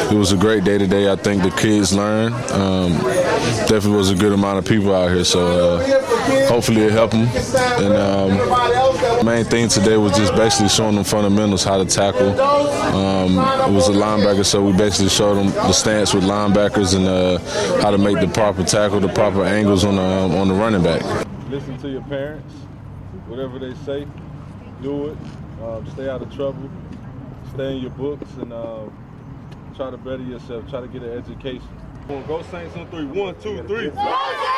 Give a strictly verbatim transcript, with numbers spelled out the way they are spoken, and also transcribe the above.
it was a great day today. I think the kids learned. Um, definitely was a good amount of people out here, so uh, hopefully it helped them. And um, the main thing today was just basically showing them fundamentals, how to tackle. Um, it was a linebacker, so we basically showed them the stance with linebackers and uh, how to make the proper tackle, the proper angles on the, um, on the running back. Listen to your parents. Whatever they say, do it. Um, stay out of trouble. Stay in your books and uh, try to better yourself. Try to get an education. Go Saints on three. One, two, three.